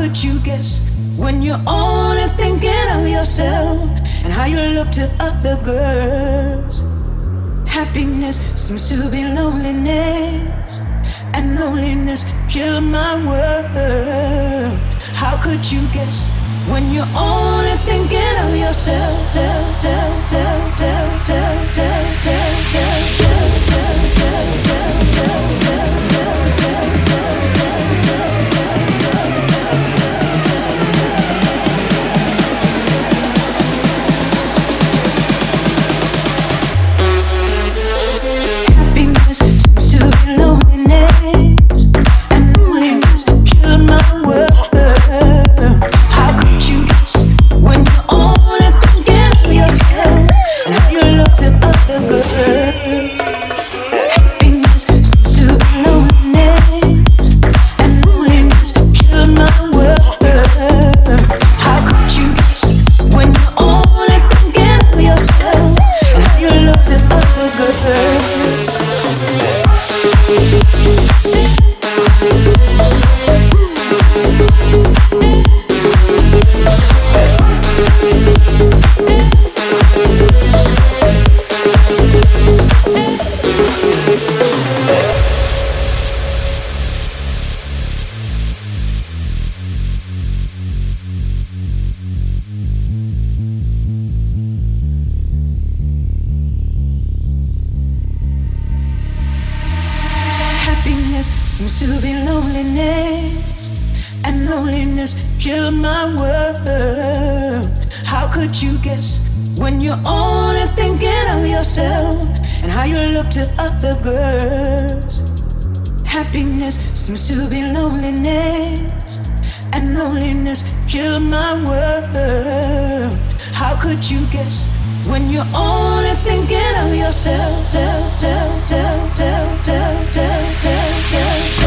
could you guess when you're only thinking of yourself and how you look to other girls? Happiness seems to be loneliness, and loneliness killed my world. How could you guess when you're only thinking of yourself? Happiness seems to be loneliness, and loneliness killed my world. How could you guess when you're only thinking of yourself and how you look at other girls? Happiness seems to be loneliness, and loneliness killed my world. How could you guess when you're only thinking of yourself and how you look at other girls? Happiness seems to be loneliness, and loneliness killed my world. How could you guess when you're only thinking of yourself and how you look to other girls? Happiness seems to be loneliness, and loneliness killed my world. How could you guess when you're only thinking of yourself?